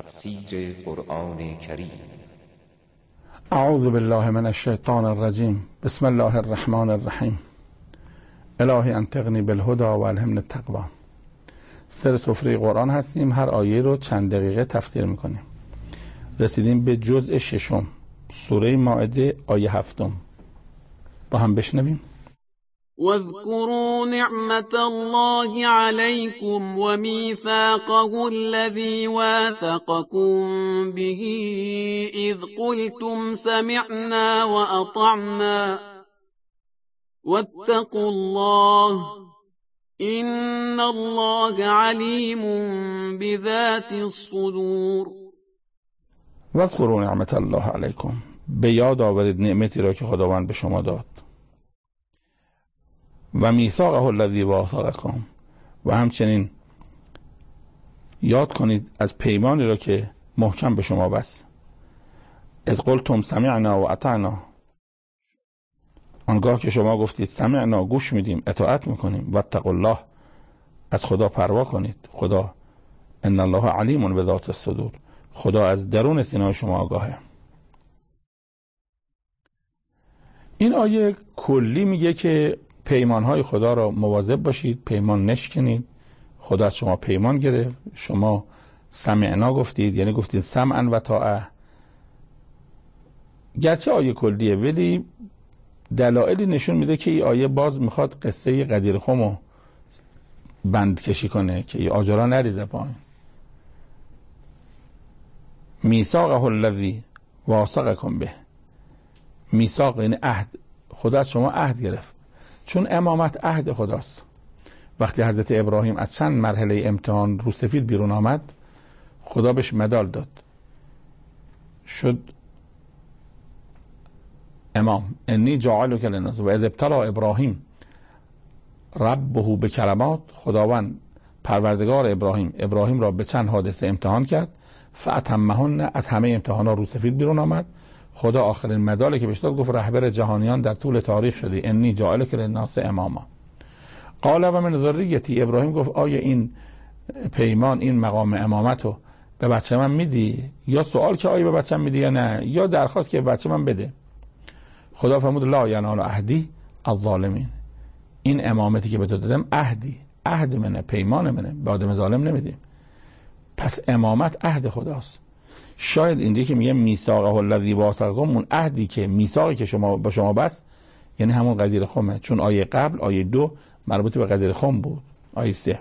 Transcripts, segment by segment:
تفسیر قرآن کریم. اعوذ بالله من الشیطان الرجیم. بسم الله الرحمن الرحیم. الهی انطقنی بالهدی و الهمنی التقوی. سر سفره قرآن هستیم. هر آیه رو چند دقیقه تفسیر میکنیم. رسیدیم به جزء ششم، سوره مائده، آیه 7. با هم بشنویم. واذكروا نعمة الله عليكم وميثاقه الذي واثقكم به إذ قلتم سمعنا وأطعنا واتقوا الله إن الله عليم بذات الصدور. واذکروا نعمت الله علیکم، به یاد آورید نعمتی را که خداوند به شما داد. و میثاقه الذی واثقکم، و همچنین یاد کنید از پیمانی را که محکم به شما بست. اذ قلتم سمعنا و اطعنا، آنگاه که شما گفتید سمعنا، گوش میدیم، اطاعت میکنیم. واتقوا الله، از خدا پروا کنید. خدا ان الله علیم بذات الصدور، خدا از درون سینه شما آگاهه. این آیه کلی میگه که پیمانهای خدا را مواظب باشید، پیمان نشکنید. خدا از شما پیمان گرفت، شما سمعنا گفتید، یعنی گفتید سمعا و طاعه. گرچه آیه کلیه ولی دلایلی نشون میده که این آیه باز میخواد قصه قدیر خم رو بند کشی کنه که این آجرها نریزه پایین. میثاقه الذی واثقکم به، میثاق یعنی عهد، خدا از شما عهد گرفت، چون امامت عهد خداست. وقتی حضرت ابراهیم از چند مرحله امتحان رو سفید بیرون آمد، خدا بهش مدال داد، شد امام. انی جاعلک للناس و اذ ابتلی ابراهیم ربه بکلمات، خداوند پروردگار ابراهیم را به چند حادثه امتحان کرد. فاتمهن، از همه امتحانا رو سفید بیرون آمد. خدا آخرین مدالی که بهش داد گفت رهبر جهانیان در طول تاریخ شدی، انی جاعلک للناس اماما. قال و من ذریتی، ابراهیم گفت آیا این پیمان، این مقام امامت رو به بچه من میدی؟ یا سوال که آیا به بچه من میدی یا نه، یا درخواست که به بچه من بده. خدا فرمود لا ینال عهدی الظالمین، این امامتی که به تو دادم عهد منه، پیمان منه، به آدم ظالم نمیدیم. پس امامت عهد خداست. شاید اینجا که میگه میثاقه الذی واثقکم، اون عهدی که میثاقی که شما با شما بست یعنی همون قدیر خمه، چون آیه قبل، آیه 2 مربوط به قدیر خم بود، آیه 3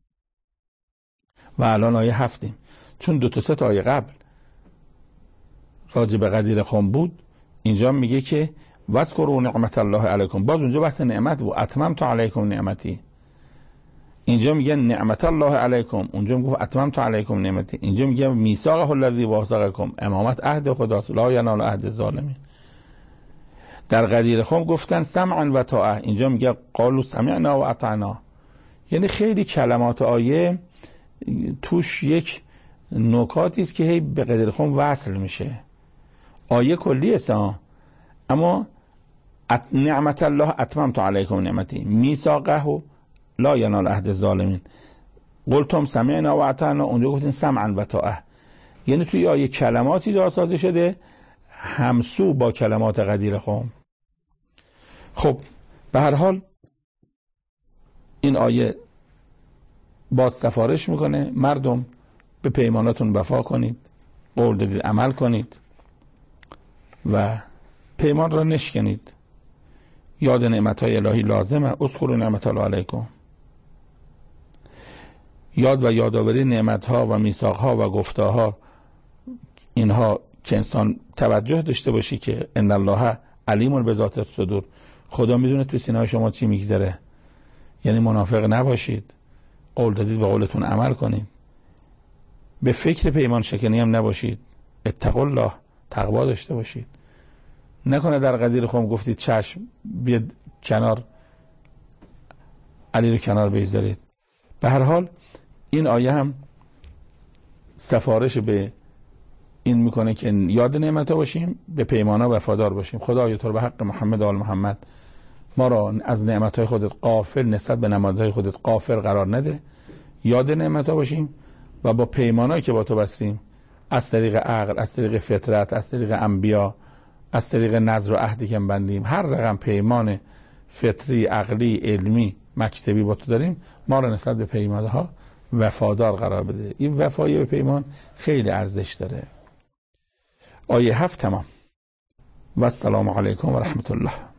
و الان آیه 7، چون 2 تا 3 آیه قبل راجع به قدیر خم بود. اینجا میگه که واذکروا نعمت الله علیکم، باز اونجا بحث نعمت بود، اتممت علیکم نعمتی. اینجا میگه نعمت الله علیکم، اونجا میگه اتممت علیکم نعمتی. اینجا میگه میثاقه الذی واثقکم، امامت عهد خداست، لا ینال عهد الظالمین. در قدیر خم گفتن سمعا و طاعه، اینجا میگه قالوا سمعنا و اطعنا. یعنی خیلی کلمات آیه توش یک نکاتی است که هی به قدیر خم وصل میشه. آیه کلی است اما نعمت الله اتممت علیکم نعمتی، میثاقه لا ینال عهد الظالمین، قلتم سمعنا و اطعنا، اونجا گفتین سمعا و طاعه. یعنی توی آیه کلماتی جاسازی شده همسو با کلمات قدیر خم. خب به هر حال این آیه باز سفارش میکنه مردم به پیماناتون وفا کنید، قول دادید عمل کنید و پیمان را نشکنید. یاد نعمتهای الهی لازمه. اذکروا نعمت الله علیکم، یاد و یادآوری نعمتها و میثاقها و گفتارها، اینها که انسان توجه داشته باشی که ان الله علیم بذات الصدور، خدا میدونه تو سینه‌های شما چی میگذره. یعنی منافق نباشید، قول دادید به قولتون عمل کنید، به فکر پیمان شکنی هم نباشید. اتقوا الله، تقوا داشته باشید. نکنه در قدیر خم گفتید چشم بیاد کنار، علی رو کنار بگذارید. به هر حال این آیه هم سفارش به این میکنه که یاد نعمت‌ها باشیم، به پیمانا وفادار باشیم. خدایا تو رو به حق محمد و آل محمد ما را از نعمت‌های خودت غافل، نسبت به نعمت‌های خودت غافل قرار نده. یاد نعمت‌ها باشیم و با پیمانایی که با تو بستیم از طریق عقل، از طریق فطرت، از طریق انبیا، از طریق نظر و عهدی که بندیم، هر رقم پیمان فطری، عقلی، علمی، مکتبی با تو داریم، ما رو نسبت به پیمانه ها وفادار قرار بده. این وفای به پیمان خیلی ارزش داره. آیه 7 تمام. و السلام علیکم و رحمت الله.